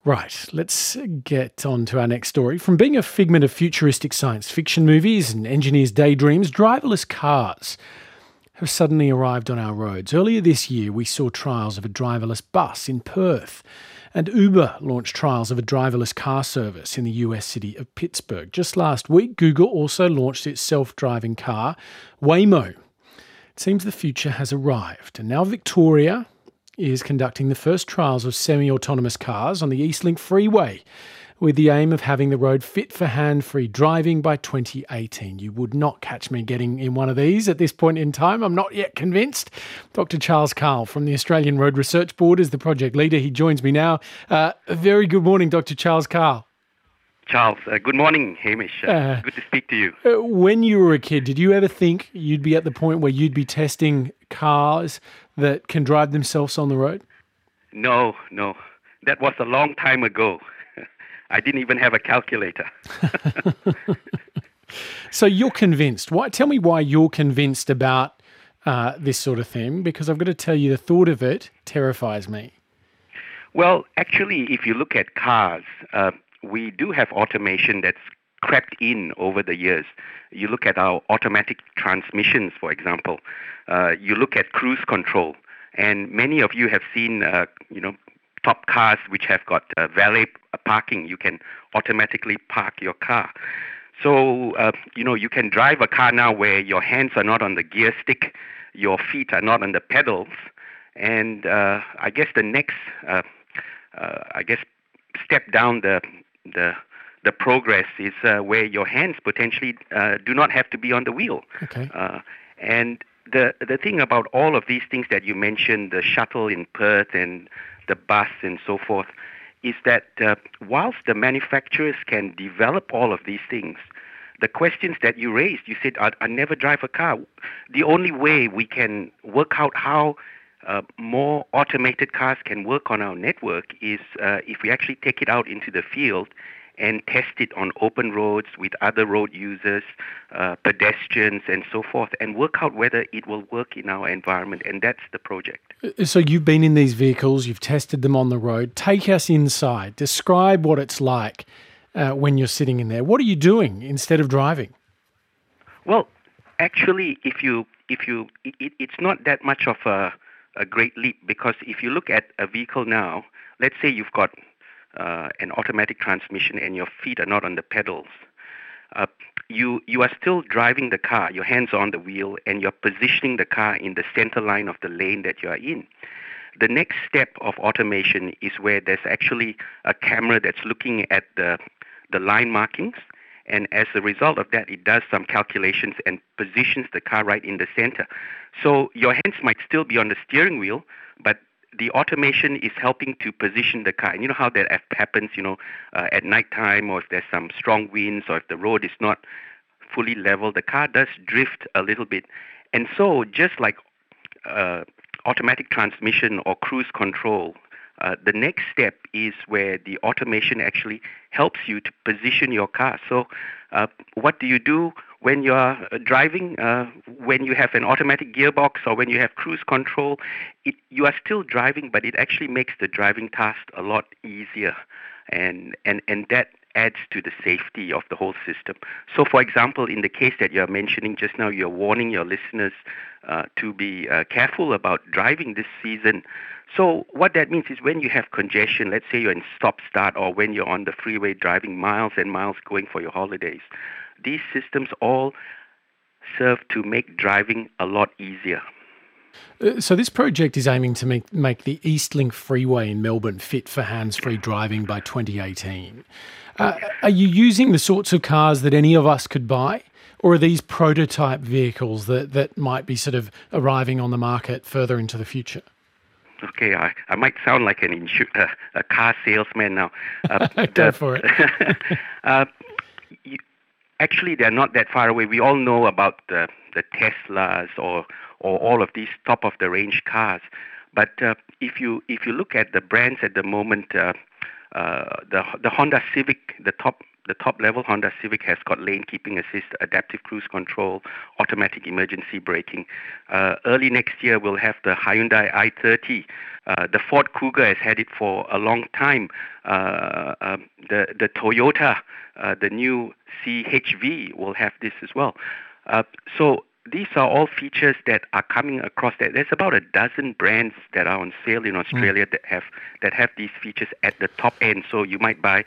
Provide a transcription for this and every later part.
Right, let's get on to our next story. From being a figment of futuristic science fiction movies and engineers' daydreams, driverless cars have suddenly arrived on our roads. Earlier this year, we saw trials of a driverless bus in Perth, and Uber launched trials of a driverless car service in the US city of Pittsburgh. Just last week, Google also launched its self-driving car, Waymo. It seems the future has arrived, and now Victoria is conducting the first trials of semi-autonomous cars on the Eastlink Freeway, with the aim of having the road fit for hand-free driving by 2018. You would not catch me getting in one of these at this point in time. I'm not yet convinced. Dr. Charles Carl from the Australian Road Research Board is the project leader. He joins me now. A very good morning, Dr. Charles Carl. Charles, good morning, Hamish. Good to speak to you. When you were a kid, did you ever think you'd be at the point where you'd be testing cars that can drive themselves on the road? No. That was a long time ago. I didn't even have a calculator. So you're convinced. Tell me why you're convinced about this sort of thing, because I've got to tell you, the thought of it terrifies me. Well, actually, if you look at cars, we do have automation that's crept in over the years. You look at our automatic transmissions, for example. You look at cruise control, and many of you have seen, top cars which have got valet parking. You can automatically park your car. So, you can drive a car now where your hands are not on the gear stick, your feet are not on the pedals, and I guess the next, step down the progress is where your hands potentially do not have to be on the wheel. Okay. And the thing about all of these things that you mentioned, the shuttle in Perth and the bus and so forth, is that whilst the manufacturers can develop all of these things, the questions that you raised, you said, I never drive a car. The only way we can work out how more automated cars can work on our network is if we actually take it out into the field and test it on open roads with other road users, pedestrians, and so forth, and work out whether it will work in our environment. And that's the project. So you've been in these vehicles, you've tested them on the road. Take us inside. Describe what it's like when you're sitting in there. What are you doing instead of driving? Well, actually, it's not that much of a great leap, because if you look at a vehicle now, let's say you've got an automatic transmission and your feet are not on the pedals. You are still driving the car, your hands are on the wheel, and you're positioning the car in the center line of the lane that you are in. The next step of automation is where there's actually a camera that's looking at the line markings, and as a result of that, it does some calculations and positions the car right in the center. So your hands might still be on the steering wheel, but the automation is helping to position the car. And you know how that happens, at nighttime, or if there's some strong winds, or if the road is not fully level, the car does drift a little bit. And so just like automatic transmission or cruise control, the next step is where the automation actually helps you to position your car. So what do you do when you are driving? When you have an automatic gearbox or when you have cruise control, you are still driving, but it actually makes the driving task a lot easier. And that adds to the safety of the whole system. So, for example, in the case that you're mentioning just now, you're warning your listeners to be careful about driving this season. So what that means is when you have congestion, let's say you're in stop-start, or when you're on the freeway driving miles and miles going for your holidays, these systems all serve to make driving a lot easier. So this project is aiming to make the Eastlink Freeway in Melbourne fit for hands-free driving by 2018. Are you using the sorts of cars that any of us could buy? Or are these prototype vehicles that might be sort of arriving on the market further into the future? Okay, I might sound like a car salesman now. Go for it. Actually, they're not that far away. We all know about the Teslas or all of these top-of-the-range cars. But if you look at the brands at the moment, the Honda Civic, the top the top level Honda Civic has got lane keeping assist, adaptive cruise control, automatic emergency braking. Early next year, we'll have the Hyundai i30. The Ford Kuga has had it for a long time. The Toyota, the new CHV will have this as well. So these are all features that are coming across. There's about a dozen brands that are on sale in Australia that have these features at the top end. So you might buy,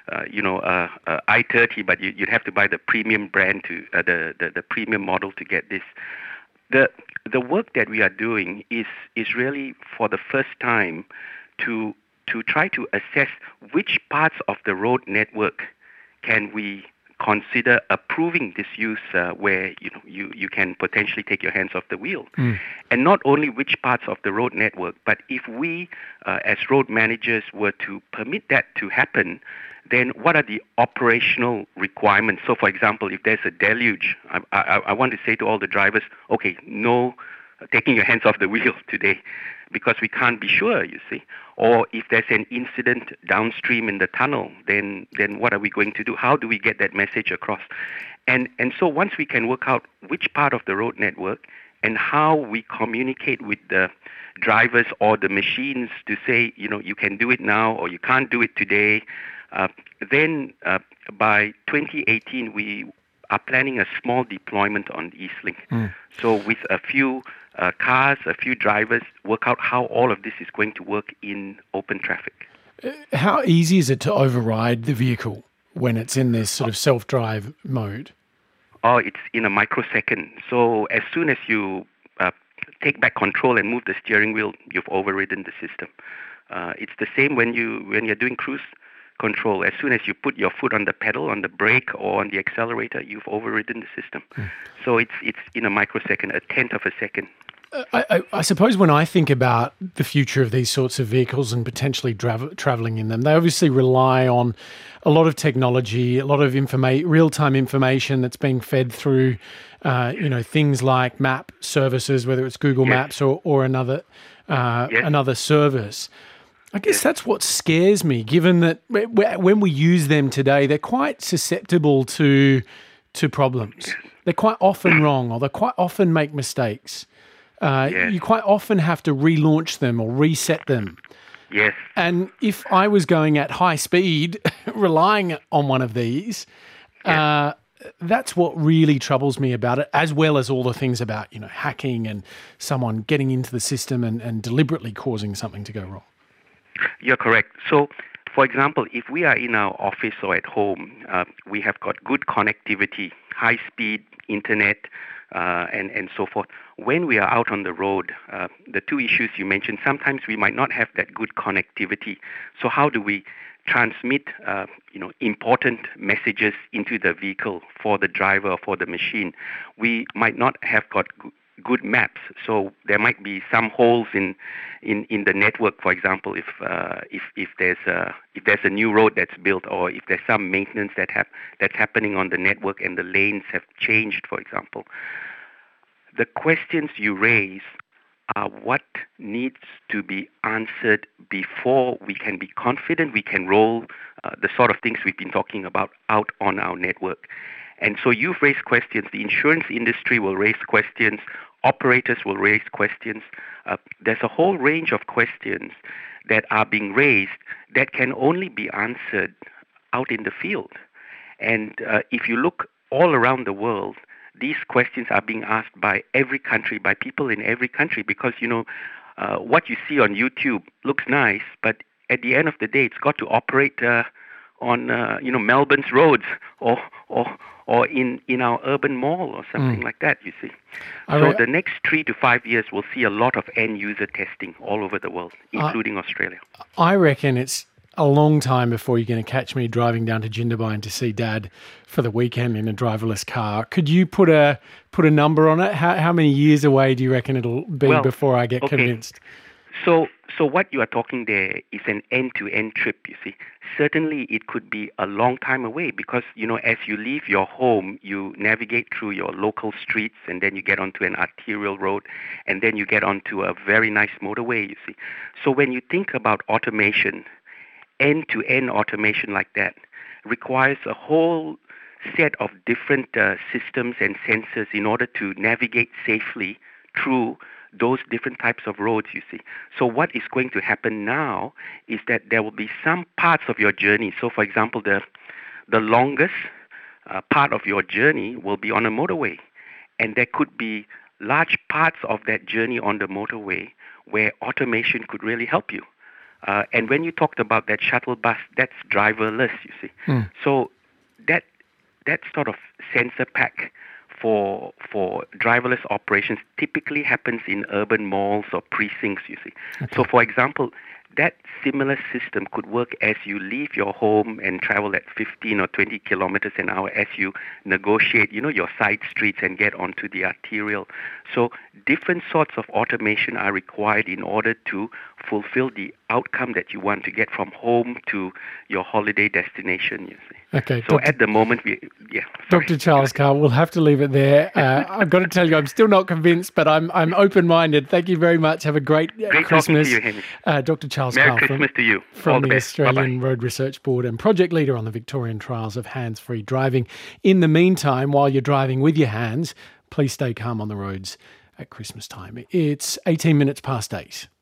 i30, but you'd have to buy the premium brand to the premium model to get this. The work that we are doing is really for the first time to try to assess which parts of the road network can we consider approving this use where you can potentially take your hands off the wheel. And not only which parts of the road network, but if we as road managers were to permit that to happen, then what are the operational requirements? So for example, if there's a deluge, I want to say to all the drivers, okay, no taking your hands off the wheel today, because we can't be sure, you see. Or if there's an incident downstream in the tunnel, then what are we going to do? How do we get that message across? And so once we can work out which part of the road network and how we communicate with the drivers or the machines to say, you can do it now or you can't do it today, then by 2018 we are planning a small deployment on EastLink. So with a few cars, a few drivers, work out how all of this is going to work in open traffic. How easy is it to override the vehicle when it's in this sort of self-drive mode? Oh, it's in a microsecond. So as soon as you take back control and move the steering wheel, you've overridden the system. It's the same when you're doing cruise control. As soon as you put your foot on the pedal, on the brake, or on the accelerator, you've overridden the system. So it's in a microsecond, a tenth of a second. I suppose when I think about the future of these sorts of vehicles and potentially travelling in them, they obviously rely on a lot of technology, a lot of real-time information that's being fed through, things like map services, whether it's Google Maps or another service. I guess that's what scares me, given that when we use them today, they're quite susceptible to problems. They're quite often wrong, or they quite often make mistakes. You quite often have to relaunch them or reset them. Yes. And if I was going at high speed, relying on one of these, that's what really troubles me about it, as well as all the things about, hacking and someone getting into the system and deliberately causing something to go wrong. You're correct. So, for example, if we are in our office or at home, we have got good connectivity, high-speed internet, and so forth. When we are out on the road, the two issues you mentioned, sometimes we might not have that good connectivity. So how do we transmit, important messages into the vehicle for the driver or for the machine? We might not have got good maps, so there might be some holes in the network. For example, if there's a new road that's built, or if there's some maintenance that's happening on the network and the lanes have changed, for example. The questions you raise are what needs to be answered before we can be confident we can roll the sort of things we've been talking about out on our network. And so you've raised questions. The insurance industry will raise questions. Operators will raise questions. There's a whole range of questions that are being raised that can only be answered out in the field. And if you look all around the world, these questions are being asked by every country, by people in every country, because, what you see on YouTube looks nice, but at the end of the day, it's got to operate on, Melbourne's roads or in our urban mall or something like that, you see. So the next 3 to 5 years, we'll see a lot of end-user testing all over the world, including Australia. I reckon it's a long time before you're going to catch me driving down to Jindabyne to see Dad for the weekend in a driverless car. Could you put a number on it? How many years away do you reckon it'll be before I get convinced? So what you are talking there is an end-to-end trip, you see. Certainly it could be a long time away because, as you leave your home, you navigate through your local streets and then you get onto an arterial road and then you get onto a very nice motorway, you see. So when you think about automation, end-to-end automation like that, requires a whole set of different systems and sensors in order to navigate safely through those different types of roads, you see. So what is going to happen now is that there will be some parts of your journey. So, for example, the longest part of your journey will be on a motorway. And there could be large parts of that journey on the motorway where automation could really help you. And when you talked about that shuttle bus, that's driverless, you see. So that sort of sensor pack for driverless operations typically happens in urban malls or precincts, you see. Okay. So, for example, that similar system could work as you leave your home and travel at 15 or 20 kilometers an hour as you negotiate, your side streets and get onto the arterial. So different sorts of automation are required in order to fulfill the outcome that you want to get from home to your holiday destination, you see. Okay. So at the moment, Dr. Charles Carr, we'll have to leave it there. I've got to tell you, I'm still not convinced, but I'm open-minded. Thank you very much. Have a great Christmas. Talking to you, Henry. Dr. Charles Merry Carr Christmas to you. from the best. Australian Bye-bye. Road Research Board and project leader on the Victorian trials of hands-free driving. In the meantime, while you're driving with your hands, please stay calm on the roads at Christmas time. It's 18 minutes past 8.